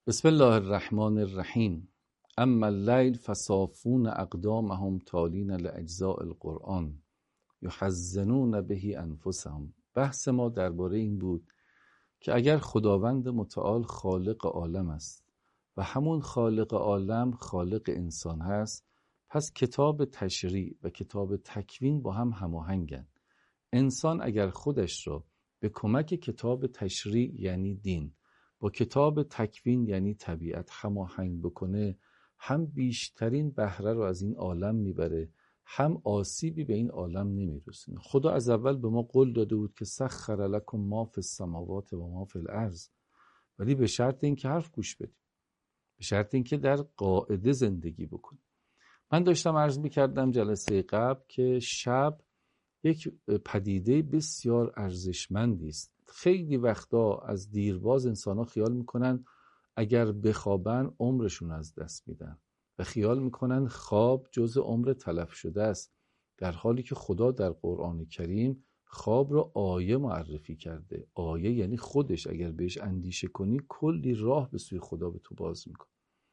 بسم الله الرحمن الرحیم. اما اللیل فصافون اقدامهم تالین لاجزاء القرآن یحزنون به انفسهم. بحث ما درباره این بود که اگر خداوند متعال خالق عالم است و همون خالق عالم خالق انسان هست، پس کتاب تشریع و کتاب تکوین با هم هماهنگن. انسان اگر خودش را به کمک کتاب تشریع یعنی دین با کتاب تکوین یعنی طبیعت هماهنگ بکنه، هم بیشترین بهره رو از این عالم میبره، هم آسیبی به این عالم نمیرسونه. خدا از اول به ما قول داده بود که سخر لکم ما فی السماوات و ما فی الارض، ولی به شرط اینکه حرف گوش بدیم، به شرط اینکه در قاعده زندگی بکنیم. من داشتم عرض میکردم جلسه قبل که شب یک پدیده بسیار ارزشمندی است. خیلی وقتا از دیرباز انسان‌ها خیال میکنن اگر بخوابن عمرشون از دست میدن و خیال میکنن خواب جز عمر تلف شده است، در حالی که خدا در قرآن کریم خواب را آیه معرفی کرده. آیه یعنی خودش اگر بهش اندیشه کنی کلی راه به سوی خدا به تو باز میکنه.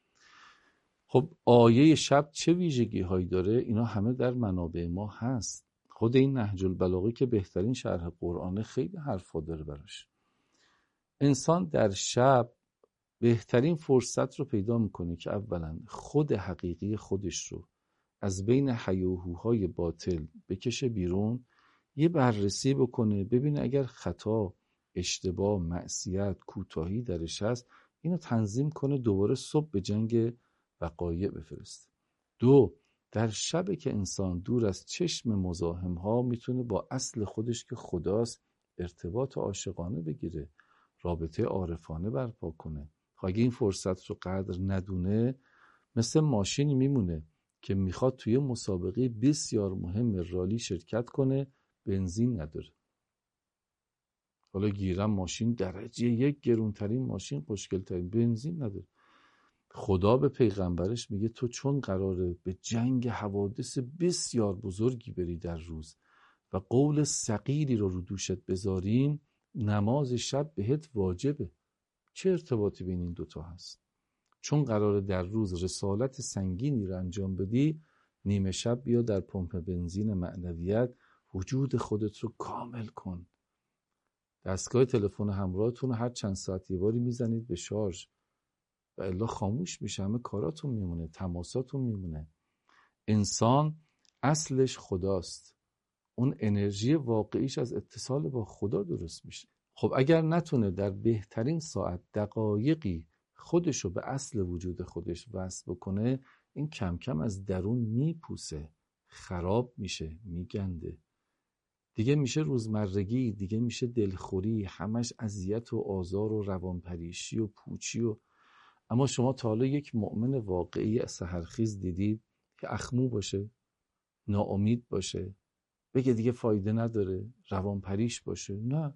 خب آیه شب چه ویژگی هایی داره؟ اینا همه در منابع ما هست. خود این نهج البلاغه که بهترین شرح قرآنه خیلی حرفا داره براش. انسان در شب بهترین فرصت رو پیدا میکنه که اولا خود حقیقی خودش رو از بین هیاهوهای باطل بکشه بیرون، یه بررسی بکنه، ببینه اگر خطا، اشتباه، معصیت، کوتاهی درش هست، اینو تنظیم کنه، دوباره صبح به جنگ وقایع بفرسته. دو، در شب که انسان دور از چشم مزاحم ها میتونه با اصل خودش که خداست ارتباط عاشقانه بگیره، رابطه عارفانه برپا کنه. اگه این فرصت رو قدر ندونه، مثل ماشینی میمونه که میخواد توی مسابقه بسیار مهم رالی شرکت کنه، بنزین نداره. حالا گیرم ماشین درجه یک گرونترین ماشین، خوشگلترین، بنزین نداره. خدا به پیغمبرش میگه تو چون قراره به جنگ حوادث بسیار بزرگی بری در روز و قول ثقیلی رو دوشت بذاریم، نماز شب بهت واجبه. چه ارتباطی بین این دوتا هست؟ چون قراره در روز رسالت سنگینی رو انجام بدی، نیمه شب بیا در پمپ بنزین معنویت وجود خودت رو کامل کن. دستگاه تلفن همراهتون رو هر چند ساعت یه باری میزنید به شارژ و الا خاموش میشه، همه کاراتون میمونه، تماساتون میمونه. انسان اصلش خداست، اون انرژی واقعیش از اتصال با خدا درست میشه. خب اگر نتونه در بهترین ساعت دقایقی خودشو به اصل وجود خودش وصل بکنه، این کم کم از درون میپوسه، خراب میشه، میگنده، دیگه میشه روزمرگی، دیگه میشه دلخوری، همش اذیت و آزار و روانپریشی و پوچی. اما شما تا حالا یک مؤمن واقعی سحرخیز دیدید که اخمو باشه، ناامید باشه، بگه دیگه فایده نداره، روانپریش باشه؟ نه.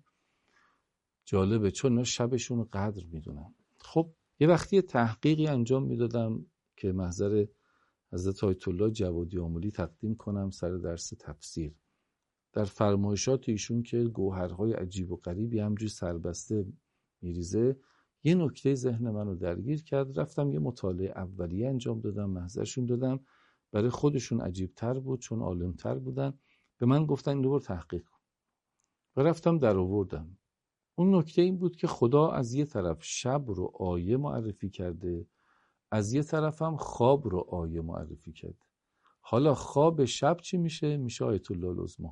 جالبه، چون اینا شبشون رو قدر میدونن. خب یه وقتی تحقیقی انجام میدادم که محضر حضرت آیت الله جوادی آملی تقدیم کنم سر درس تفسیر. در فرمایشات ایشون که گوهرهای عجیب و غریبی همجوری سربسته میریزه، یه نکته ذهن منو درگیر کرد. رفتم یه مطالعه اولیه انجام دادم، محضرشون دادم. برای خودشون عجیب‌تر بود چون عالم‌تر بودن. به من گفتن این رو بر تحقیق کن و رفتم در آوردم. اون نکته این بود که خدا از یه طرف شب رو آیه معرفی کرده، از یه طرف هم خواب رو آیه معرفی کرده. حالا خواب شب چی میشه؟ میشه آیت الله العظمی.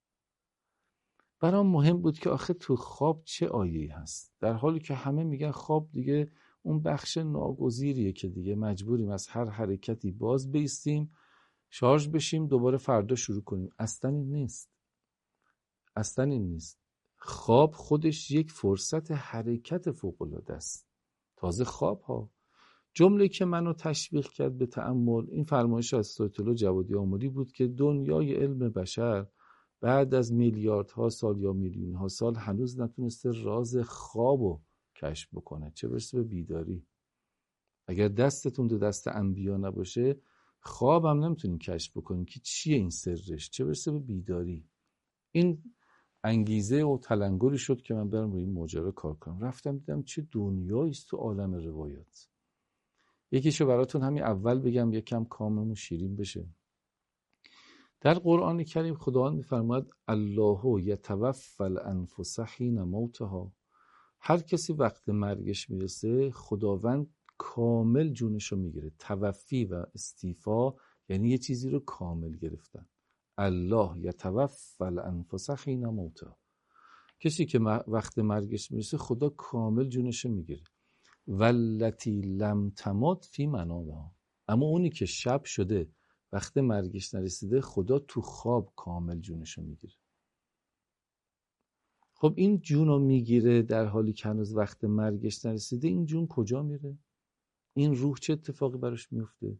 برام مهم بود که آخه تو خواب چه آیه‌ای هست، در حالی که همه میگن خواب دیگه اون بخش ناگزیریه که دیگه مجبوریم از هر حرکتی باز بیستیم، شارژ بشیم، دوباره فردا شروع کنیم. اصلا این نیست. اصلا این نیست. خواب خودش یک فرصت حرکت فوق‌العاده است. تازه خواب ها، جمله که منو تشویق کرد به تأمل، این فرمایش از آیت الله جوادی آملی بود که دنیای علم بشر بعد از میلیاردها سال یا میلیونها سال هنوز نتونسته راز خوابو کشف بکنه، چه برسه به بیداری. اگر دستتون تو دست انبیا نباشه، خواب هم نمیتونین کشف بکنین که چیه این سرش، چه برسه به بیداری. این انگیزه و تلنگری شد که من برم روی این ماجرا کار کنم. رفتم دیدم چه دنیایی است تو عالم روایات. یکیشو براتون همین اول بگم یکم کاممون شیرین بشه. در قرآن کریم خداوند می‌فرماید الله یتوفی الانفس حین موتها. هر کسی وقت مرگش میرسه خداوند کامل جونشو میگیره. توفی و استیفا یعنی یه چیزی رو کامل گرفتن. الله یتوفی الانفس حین موتها. کسی که وقت مرگش میرسه خدا کامل جونشو میگیره. والتی لم تمت فی منامها. اما اونی که شب شده وقت مرگش نرسیده خدا تو خواب کامل جونشو میگیره. خب این جونو میگیره در حالی که هنوز وقت مرگش نرسیده. این جون کجا میره؟ این روح چه اتفاقی براش میفته؟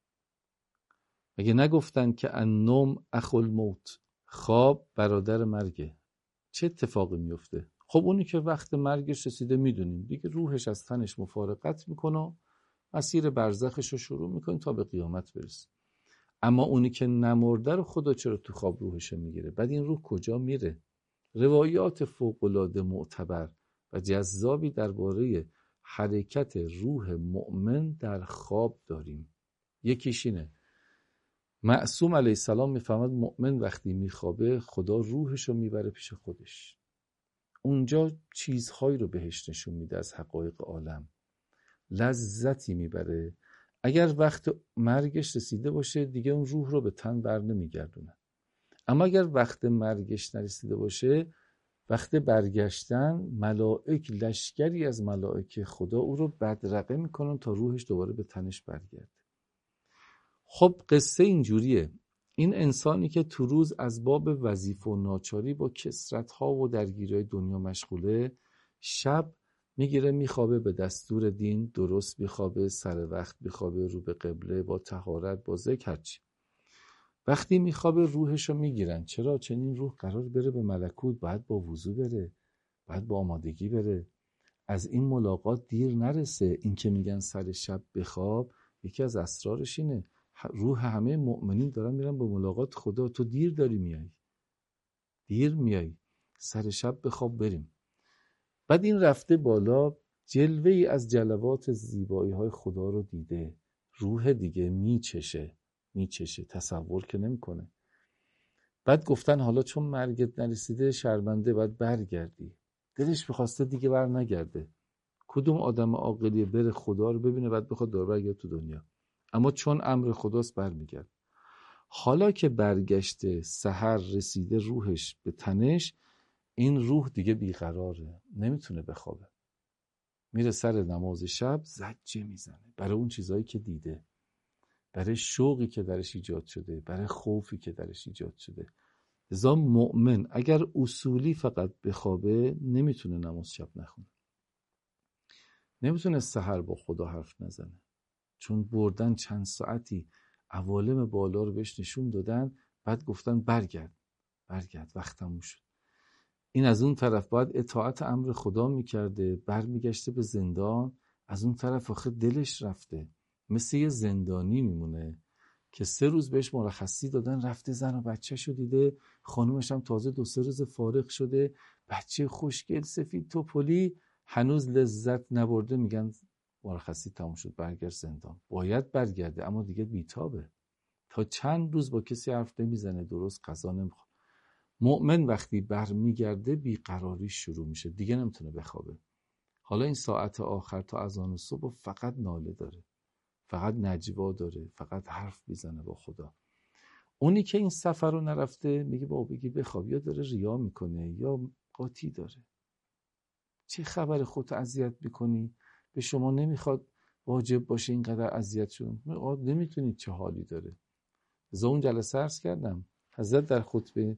مگه نگفتن که النوم اخو الموت، خواب برادر مرگه؟ چه اتفاقی میفته؟ خب اونی که وقت مرگش رسیده میدونیم دیگه روحش از تنش مفارقت میکنه، مسیر برزخش رو شروع میکنه تا به قیامت برسه. اما اونی که نمرده رو خدا چرا تو خواب روحش میگیره؟ بعد این روح کجا میره؟ روایات فوق‌العاده معتبر و جذابی درباره حرکت روح مؤمن در خواب داریم. یکیش اینه معصوم علیه السلام میفهمد مؤمن وقتی میخوابه خدا روحش رو میبره پیش خودش. اونجا چیزهایی رو بهش نشون میده از حقایق عالم، لذتی میبره. اگر وقت مرگش رسیده باشه دیگه اون روح رو به تن بر نمیگردونه. اما اگر وقت مرگش نرسیده باشه، وقت برگشتن ملائک، لشکری از ملائک خدا او رو بدرقه میکنن تا روحش دوباره به تنش برگرده. خب قصه اینجوریه. این انسانی که تو روز از باب وظیفه و ناچاری با کثرت‌ها و درگیری‌های دنیا مشغوله، شب میگیره میخوابه به دستور دین، درست میخوابه، سر وقت میخوابه، رو به قبله، با طهارت، با ذکر، هرچی. وقتی میخوابه روحشو میگیرن. چرا؟ چون این روح قرار بره به ملکوت، باید با وضو بره، باید با آمادگی بره، از این ملاقات دیر نرسه. این که میگن سر شب بخواب، یکی از اسرارش اینه. روح همه مؤمنین دارن میرن به ملاقات خدا. تو دیر داری میای، دیر میای، سر شب بخواب بریم. بعد این رفته بالا، جلوه ای از جلوات زیبایی های خدا رو دیده. روح دیگه میچشه، تصور که نمیکنه. بعد گفتن حالا چون مرگت نرسیده شرمنده، باید برگردی. دلش میخواسته دیگه بر نگرده. کدوم آدم عاقلی بره خدا رو ببینه بعد بخواد دور برگرده تو دنیا؟ اما چون امر خداست برمیگرد. حالا که برگشته، سحر رسیده روحش به تنش، این روح دیگه بیقراره، نمیتونه بخوابه. میره سر نماز شب زجه میزنه برای اون چیزایی که دیده، برای شوقی که درش ایجاد شده، برای خوفی که درش ایجاد شده. لذا مؤمن اگر اصولی فقط بخوابه نمیتونه نماز شب نخونه، نمیتونه سحر با خدا حرف نزنه. چون بردن چند ساعتی عوالم بالا رو بهش نشون دادن، بعد گفتن برگرد وقت تموم شد. این از اون طرف باید اطاعت امر خدا میکرده، برمیگشته به زندان. از اون طرف آخه دلش رفته، مثل یه زندانی میمونه که 3 روز بهش مرخصی دادن، رفته زن و بچه شو دیده، خانومش هم تازه 2-3 روز فارغ شده، بچه خوشگل سفید توپلی، هنوز لذت نبرده. میگن مرخصی تموم شد، برگرد زندان. باید برگرده اما دیگه بیتابه، تا چند روز با کسی حرف نمیزنه، درست غذا نمیخوره. مؤمن وقتی برمیگرده بیقراری شروع میشه، دیگه نمیتونه بخوابه. حالا این ساعت آخر تا اذان صبح فقط ناله داره، فقط نجوا داره، فقط حرف میزنه با خدا. اونی که این سفر رو نرفته میگه بابا بگی بخواب، یا داره ریا میکنه یا قاطی داره. چه خبر؟ خودت اذیت میکنی؟ به شما نمیخواد واجب باشه اینقدر اذیت شدن؟ نمیتونید چه حالی داره. از اون جلسه عرض کردم حضرت در خطبه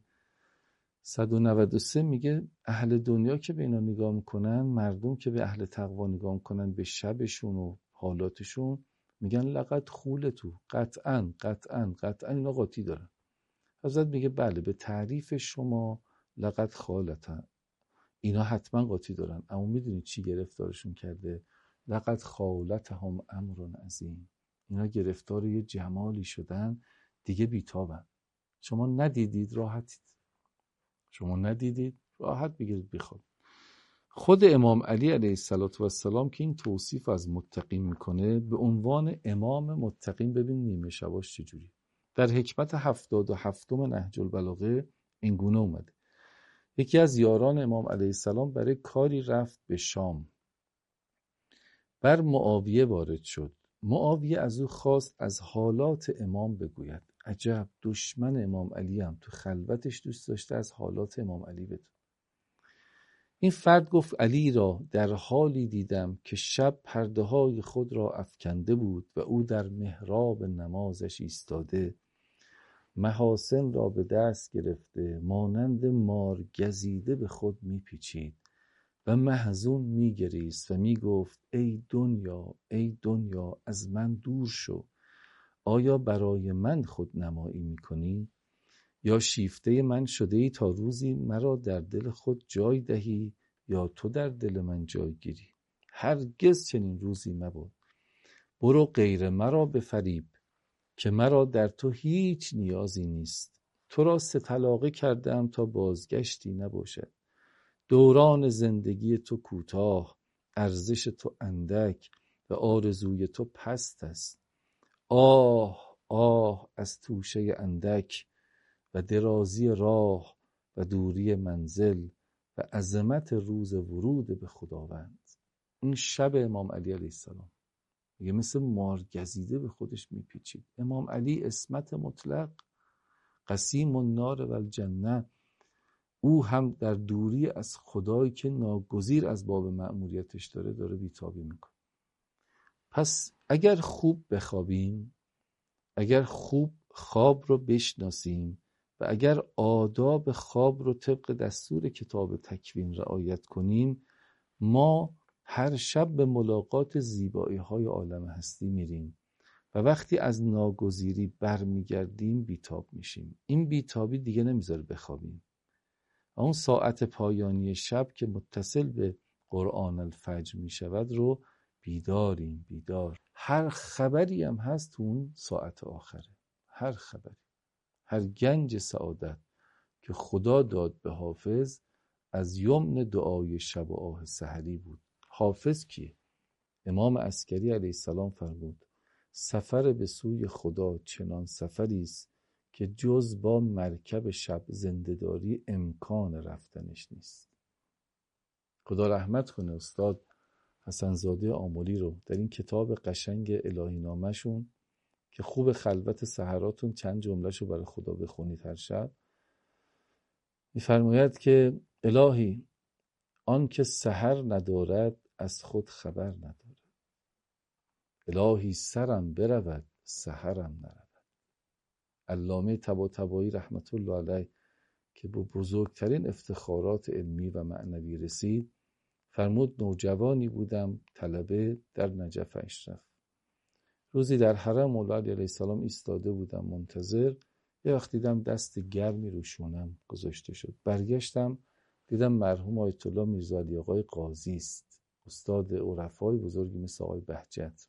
193 میگه اهل دنیا که به اینا نگاه میکنن، مردم که به اهل تقوا نگاه میکنن، به شبشون و حالاتشون، میگن لقد خولتو، قطعا اینا قاطی دارن. حضرت میگه بله، به تعریف شما لقد خالتن، اینا حتما قاطی دارن، اما میدونید چی گرفتارشون کرده؟ لقد خالتهم امر عظیم. اینا گرفتار یه جمالی شدن دیگه بیتابن. شما ندیدید راحتید. شما ندیدید؟ راحت بگیرید بخواد. خود امام علی علیه السلام که این توصیف از متقین میکنه به عنوان امام متقین، ببین نیمه شباش چجوری. در حکمت 77 نهج البلاغه این گونه اومده: یکی از یاران امام علیه السلام برای کاری رفت به شام، بر معاویه وارد شد. معاویه از او خواست از حالات امام بگوید. عجب، دشمن امام علی هم تو خلوتش دوست داشته از حالات امام علی بدون. این فرد گفت علی را در حالی دیدم که شب پرده های خود را افکنده بود و او در محراب نمازش ایستاده، محاسن را به دست گرفته مانند مار گزیده به خود میپیچید و محزون میگریست و میگفت ای دنیا، ای دنیا، از من دور شو. آیا برای من خود نمایی میکنی؟ یا شیفته من شده ای تا روزی مرا در دل خود جای دهی یا تو در دل من جای گیری؟ هرگز چنین روزی مباد. برو غیر مرا بفریب که مرا در تو هیچ نیازی نیست. تو را 3 طلاقه کردم تا بازگشتی نباشد. دوران زندگی تو کوتاه، ارزش تو اندک و آرزوی تو پست است. آه آه از توشه اندک و درازی راه و دوری منزل و عظمت روز ورود به خداوند. این شب امام علی علیه السلام میگه مثل مار گزیده به خودش میپیچید. امام علی عصمت مطلق، قسیم النار و الجنه، او هم در دوری از خدایی که ناگزیر از باب مأموریتش داره بیتابی میکنه. پس اگر خوب بخوابیم، اگر خوب خواب رو بشناسیم و اگر آداب خواب رو طبق دستور کتاب تکوین رعایت کنیم، ما هر شب به ملاقات زیبایی های عالم هستی میریم و وقتی از ناگزیری برمیگردیم بیتاب میشیم. این بیتابی دیگه نمیذاره بخوابیم. اون ساعت پایانی شب که متصل به قرآن الفجر میشود رو بیداریم. بیدار. هر خبری هم هست تو اون ساعت آخره، هر خبری، هر گنج سعادت که خدا داد به حافظ از یمن دعای شب و آه سحری بود. حافظ کیه؟ امام عسکری علیه السلام فرمود سفر به سوی خدا چنان سفری است که جز با مرکب شب زنده‌داری امکان رفتنش نیست. خدا رحمت کنه استاد حسنزاده آملی رو در این کتاب قشنگ الهی نامشون که خوب خلوت سحراتون چند جملهشو برای خدا بخونید هر شب، میفرماید که الهی آن که سحر ندارد از خود خبر ندارد. الهی سرم برود سحرم نرود. علامه طباطبایی رحمت الله علیه که به بزرگترین افتخارات علمی و معنوی رسید فرمود نوجوانی بودم طلبه در نجف اشرف. روزی در حرم مولا علی علیه السلام ایستاده بودم منتظر. یه وقت دیدم دست گرمی رو شونم گذاشته شد. برگشتم دیدم مرحوم آیت الله میرزا علی آقای قاضی است، استاد عرفای بزرگی مثل آقای بهجت.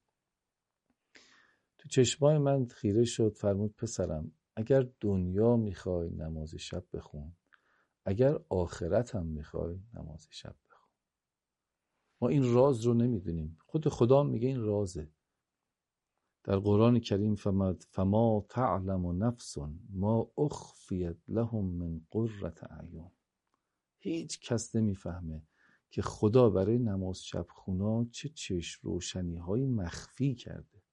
تو چشمای من خیره شد. فرمود پسرم اگر دنیا میخوای نماز شب بخون، اگر آخرت هم میخوای نماز شب بخون. ما این راز رو نمیدونیم. خود خدا میگه این رازه. در قرآن کریم فما تعلم نفس ما اخفیت لهم من قرة اعین. هیچ کس نمیفهمه که خدا برای نماز شب خونا چه چشم روشنی های مخفی کرده.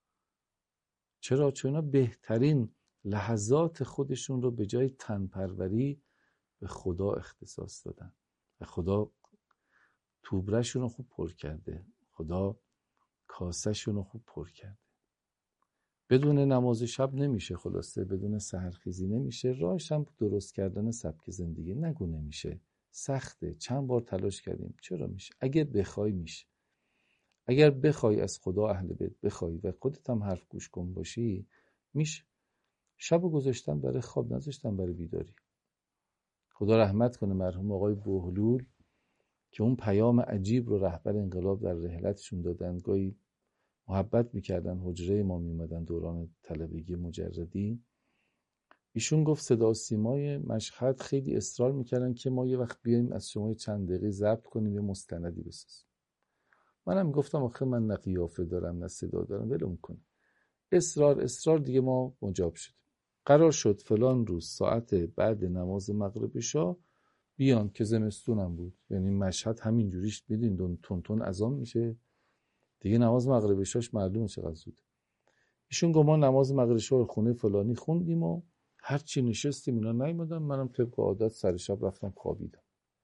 چرا؟ چون بهترین لحظات خودشون رو به جای تنپروری به خدا اختصاص دادن و خدا توبرشون رو خوب پر کرده، خدا کاسهشون رو خوب پر کرده. بدون نماز شب نمیشه، خلاصه بدون سحرخیزی نمیشه. راهش هم درست کردن سبک زندگی. نگو نمیشه، سخته، چند بار تلاش کردیم. چرا میشه؟ اگه بخوای میشه. اگر بخوای از خدا اهل بیت بخوای و خودت هم حرف گوش کن باشی میشه. شبو گذاشتم برای خواب، نذاشتم برای بیداری. خدا رحمت کنه مرحوم آقای بوهلول که اون پیام عجیب رو رهبر انقلاب در رحلتشون دادن. گاهی محبت میکردن، حجره ما میومدن دوران طلبگی مجردی. ایشون گفت صدا و سیمای مشهد خیلی اصرار میکردن که ما یه وقت بیایم از شما چند دقیقه ضبط کنیم یه مستندی بسازیم. منم گفتم آخه من نه قیافه دارم نه صدا دارم، ولم کن. اصرار دیگه ما مجاب شدیم. قرار شد فلان روز ساعت بعد نماز مغرب عشا بیان که زمستونم بود، یعنی مشهد همین جوریش میدین تون اذان میشه دیگه، نماز مغرب عشاش معلومه چقدر زود. ایشون گفت ما نماز مغرب عشا رو خونه فلانی خوندیم و هر چی نشستیم اینا نیومدن، منم طبق عادت سر شب رفتم خوابیدم.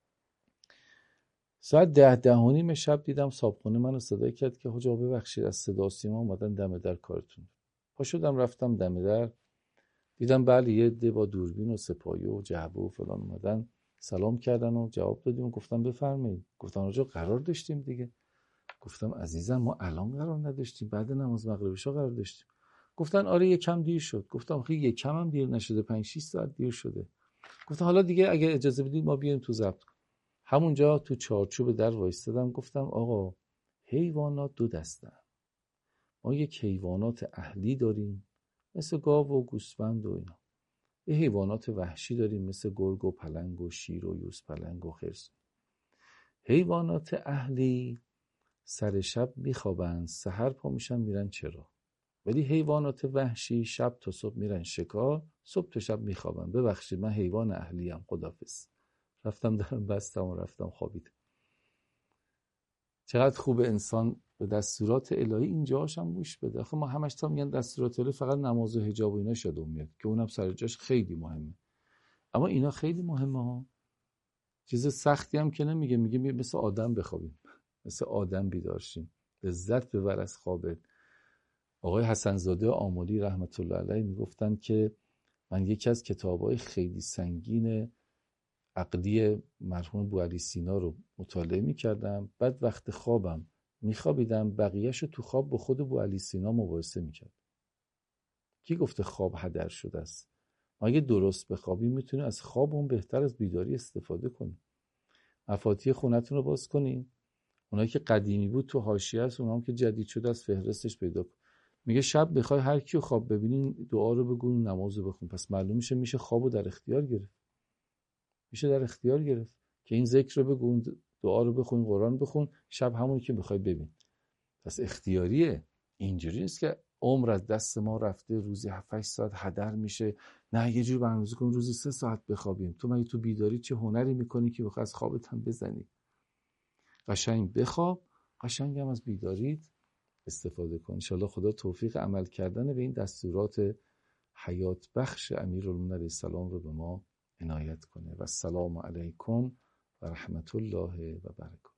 ساعت 10 شب دیدم صاحبخونه منو صدا کرد که حاج آقا ببخشید از صدا و سیما اومدن دم در کارتون. پا شدم رفتم دم در، دیدم بله یه عده با دوربین و سپایه و جعبه و فلان اومدن سلام کردن و جواب دادیم و گفتم بفرمایید. گفتم آقا قرار داشتیم دیگه. گفتم عزیزم ما الان قرار نداشتیم، بعد نماز مغرب عشا قرار داشتیم. گفتن آره یکم دیر شد. گفتم آخه یکم هم دیر نشده، 5-6 ساعت دیر شده. گفتم حالا دیگه اگه اجازه بدید ما بیایم تو ضبط. همونجا تو چارچوب در وایستادم گفتم آقا حیوانات دو دستن، ما یک حیوانات اهلی داریم مثل گاو و گوسفند و اینا، یه حیوانات وحشی داریم مثل گرگ و پلنگ و شیر و یوز پلنگ و خرس. حیوانات اهلی سر شب میخوابن، سحر پا میشن میرن چرا، ولی حیوانات وحشی شب تا صبح میرن شکار، صبح تا شب میخوابن. ببخشید من حیوان اهلی ام، خداحافظ. رفتم درم بستم و رفتم خوابیدم. چقدر خوبه انسان به دستورات الهی اینجاش هم گوش بده. آخه ما همش تا میگن دستورات الهی فقط نماز و حجاب و اینا شده میاد که اونم سر جاش خیلی مهمه، اما اینا خیلی مهمه ها. چیز سختی هم که نمیگه، میگه مثل آدم بخوابیم، مثل آدم بیدار شیم، لذت ببر از خوابت. آقای حسن زاده آملی رحمت الله علیه میگفتن که من یکی از کتابای خیلی سنگین عقلی مرحوم بوعلی سینا رو مطالعه میکردم، بعد وقت خوابم میخوابیدم، بقیهشو تو خواب با خود بوعلی سینا مقایسه میکرد. کی گفته خواب هدر شده است؟ ما اگه درست بخوابیم میتونیم از خوابمون بهتر از بیداری استفاده کنیم. مفاتیح خونتون رو باز کنین، اونایی که قدیمی بود تو حاشیه است، اونام که جدید شده از فهرستش پیدا کن. میگه شب بخوای هر کیو خواب ببینین دعا رو بگو، نماز رو بخون. پس معلوم میشه خوابو در اختیار گرفت. میشه در اختیار گرفت که این ذکر رو بگو، دعا رو بخون، قرآن بخون، شب همونی که بخوای ببین. پس اختیاریه. اینجوری نیست که عمر از دست ما رفته، روزی 7-8 ساعت هدر میشه. نه یه جور برنامه‌ریزی کن روزی 3 ساعت بخوابیم. تو مگه تو بیداری چه هنری میکنی که بخوای از خوابت هم بزنی؟ قشنگ بخواب، قشنگ هم از بیداریت استفاده کن. انشالله خدا توفیق عمل کردن به این دستورات حیات بخش امیرالمومنین علیه السلام رو به ما عنایت کنه. و السلام علیکم و رحمت الله و برکاته.